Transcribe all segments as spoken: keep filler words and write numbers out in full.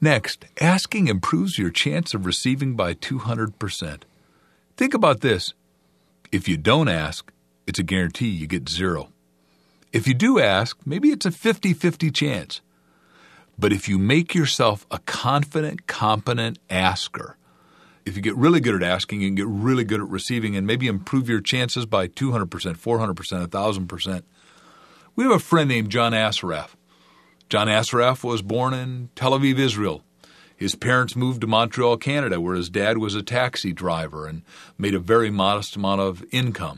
Next, asking improves your chance of receiving by two hundred percent. Think about this. If you don't ask, it's a guarantee you get zero. If you do ask, maybe it's a fifty-fifty chance. But if you make yourself a confident, competent asker, if you get really good at asking, you can get really good at receiving and maybe improve your chances by two hundred percent, four hundred percent, one thousand percent. We have a friend named John Assaraf. John Assaraf was born in Tel Aviv, Israel. His parents moved to Montreal, Canada, where his dad was a taxi driver and made a very modest amount of income.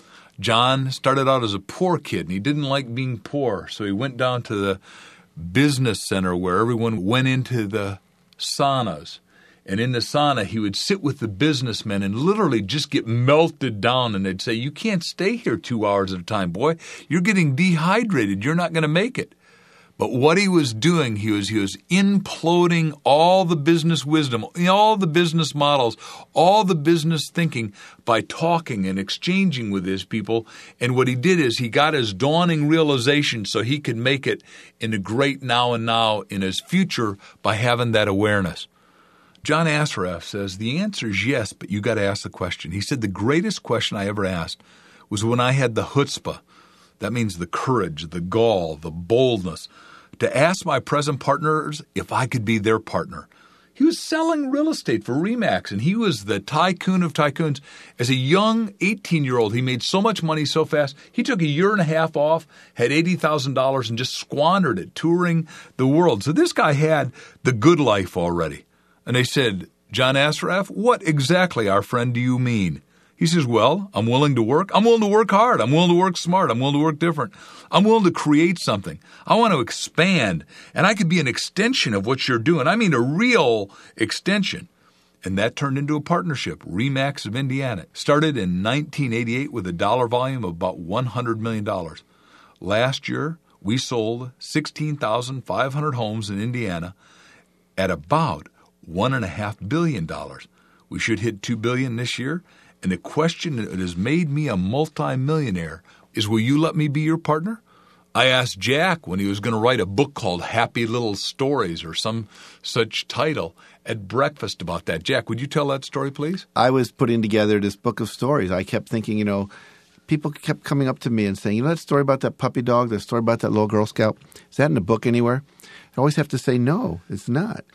John started out as a poor kid, and he didn't like being poor, so he went down to the business center where everyone went into the saunas. And in the sauna, he would sit with the businessmen and literally just get melted down. And they'd say, you can't stay here two hours at a time, boy. You're getting dehydrated. You're not going to make it. But what he was doing, he was he was imploding all the business wisdom, all the business models, all the business thinking by talking and exchanging with his people. And what he did is he got his dawning realization so he could make it in the great now and now in his future by having that awareness. John Assaraf says the answer is yes, but you got to ask the question. He said the greatest question I ever asked was when I had the chutzpah. That means the courage, the gall, the boldness, to ask my present partners if I could be their partner. He was selling real estate for RE/MAX, and he was the tycoon of tycoons. As a young eighteen-year-old, he made so much money so fast, he took a year and a half off, had eighty thousand dollars, and just squandered it touring the world. So this guy had the good life already. And they said, John Assaraf, what exactly, our friend, do you mean? He says, well, I'm willing to work. I'm willing to work hard. I'm willing to work smart. I'm willing to work different. I'm willing to create something. I want to expand, and I could be an extension of what you're doing. I mean a real extension. And that turned into a partnership. RE/MAX of Indiana started in nineteen eighty-eight with a dollar volume of about one hundred million dollars. Last year, we sold sixteen thousand five hundred homes in Indiana at about one point five billion dollars. We should hit two billion dollars this year. And the question that has made me a multimillionaire is, will you let me be your partner? I asked Jack when he was going to write a book called Happy Little Stories or some such title at breakfast about that. Jack, would you tell that story, please? I was putting together this book of stories. I kept thinking, you know, people kept coming up to me and saying, you know that story about that puppy dog, that story about that little Girl Scout? Is that in a book anywhere? I always have to say, no, it's not.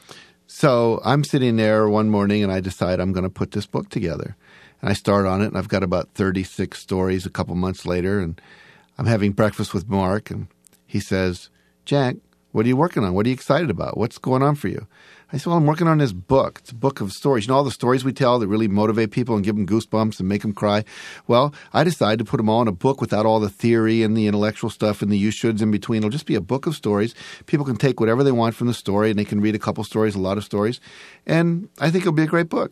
So I'm sitting there one morning and I decide I'm going to put this book together. And I start on it, and I've got about thirty-six stories a couple months later, and I'm having breakfast with Mark, and he says, Jack, what are you working on? What are you excited about? What's going on for you? I said, well, I'm working on this book. It's a book of stories. You know all the stories we tell that really motivate people and give them goosebumps and make them cry? Well, I decided to put them all in a book without all the theory and the intellectual stuff and the you-shoulds in between. It'll just be a book of stories. People can take whatever they want from the story, and they can read a couple stories, a lot of stories, and I think it'll be a great book.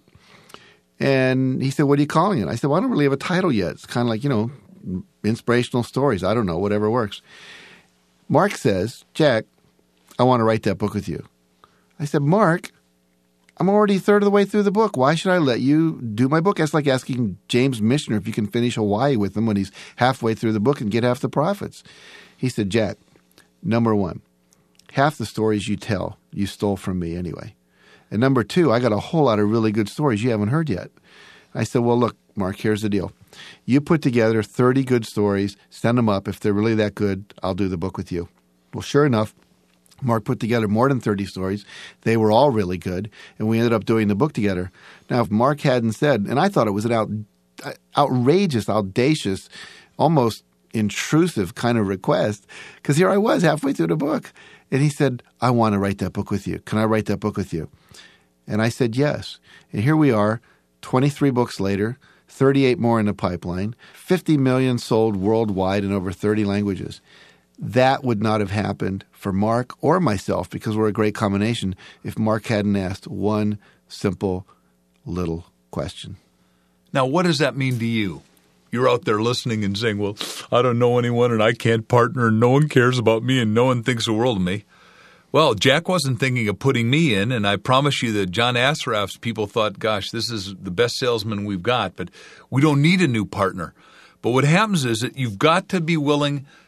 And he said, what are you calling it? I said, well, I don't really have a title yet. It's kind of like, you know, inspirational stories. I don't know, whatever works. Mark says, Jack, I want to write that book with you. I said, Mark, I'm already a third of the way through the book. Why should I let you do my book? That's like asking James Michener if you can finish Hawaii with him when he's halfway through the book and get half the profits. He said, Jack, number one, half the stories you tell, you stole from me anyway. And number two, I got a whole lot of really good stories you haven't heard yet. I said, well, look, Mark, here's the deal. You put together thirty good stories, send them up. If they're really that good, I'll do the book with you. Well, sure enough, Mark put together more than thirty stories. They were all really good, and we ended up doing the book together. Now, if Mark hadn't said, and I thought it was an out, outrageous, audacious, almost intrusive kind of request, because here I was halfway through the book. And he said, I want to write that book with you. Can I write that book with you? And I said, yes. And here we are, twenty-three books later, thirty-eight more in the pipeline, fifty million sold worldwide in over thirty languages. That would not have happened for Mark or myself, because we're a great combination, if Mark hadn't asked one simple little question. Now, what does that mean to you? You're out there listening and saying, well, I don't know anyone and I can't partner and no one cares about me and no one thinks the world of me. Well, Jack wasn't thinking of putting me in, and I promise you that John Assaraf's people thought, gosh, this is the best salesman we've got, but we don't need a new partner. But what happens is that you've got to be willing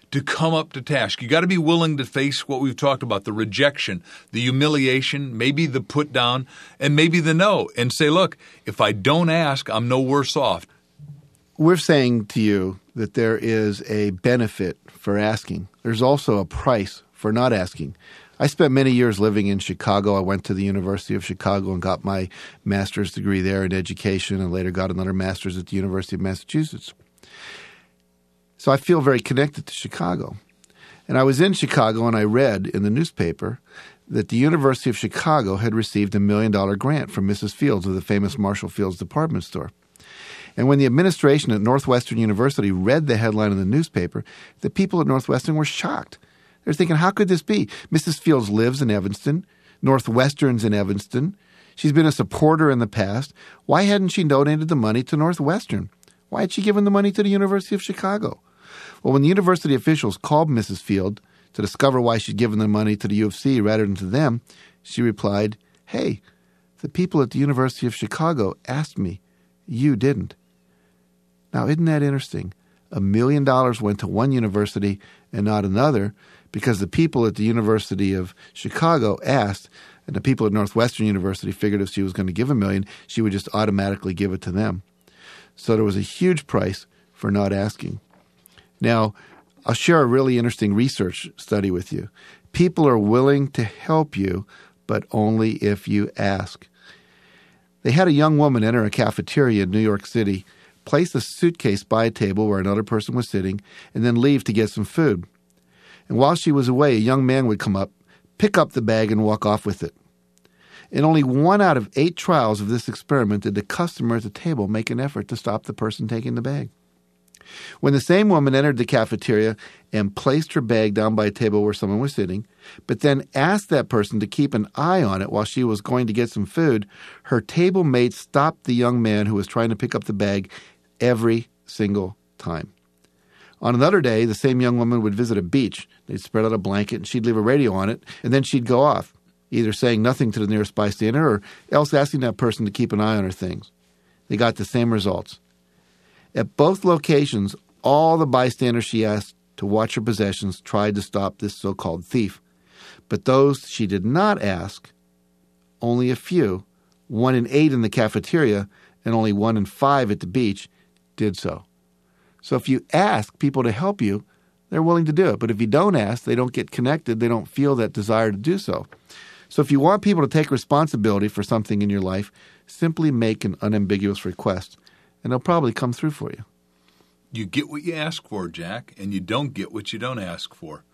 to come up to task. You got to be willing to face what we've talked about, the rejection, the humiliation, maybe the put down, and maybe the no, and say, look, if I don't ask, I'm no worse off. We're saying to you that there is a benefit for asking. There's also a price for not asking. I spent many years living in Chicago. I went to the University of Chicago and got my master's degree there in education, and later got another master's at the University of Massachusetts. So I feel very connected to Chicago. And I was in Chicago and I read in the newspaper that the University of Chicago had received a million dollar grant from Missus Fields of the famous Marshall Fields department store. And when the administration at Northwestern University read the headline in the newspaper, the people at Northwestern were shocked. They're thinking, how could this be? Missus Fields lives in Evanston. Northwestern's in Evanston. She's been a supporter in the past. Why hadn't she donated the money to Northwestern? Why had she given the money to the University of Chicago? Well, when the university officials called Missus Field to discover why she'd given the money to the U of C rather than to them, she replied, hey, the people at the University of Chicago asked me. You didn't. Now, isn't that interesting? A million dollars went to one university and not another because the people at the University of Chicago asked, and the people at Northwestern University figured if she was going to give a million, she would just automatically give it to them. So there was a huge price for not asking. Now, I'll share a really interesting research study with you. People are willing to help you, but only if you ask. They had a young woman enter a cafeteria in New York City, place a suitcase by a table where another person was sitting, and then leave to get some food. And while she was away, a young man would come up, pick up the bag, and walk off with it. In only one out of eight trials of this experiment did the customer at the table make an effort to stop the person taking the bag. When the same woman entered the cafeteria and placed her bag down by a table where someone was sitting, but then asked that person to keep an eye on it while she was going to get some food, her table mate stopped the young man who was trying to pick up the bag every single time. On another day, the same young woman would visit a beach. They'd spread out a blanket and she'd leave a radio on it, and then she'd go off, either saying nothing to the nearest bystander or else asking that person to keep an eye on her things. They got the same results. At both locations, all the bystanders she asked to watch her possessions tried to stop this so-called thief. But those she did not ask, only a few, one in eight in the cafeteria and only one in five at the beach, did so. So if you ask people to help you, they're willing to do it. But if you don't ask, they don't get connected. They don't feel that desire to do so. So if you want people to take responsibility for something in your life, simply make an unambiguous request, and they'll probably come through for you. You get what you ask for, Jack, and you don't get what you don't ask for.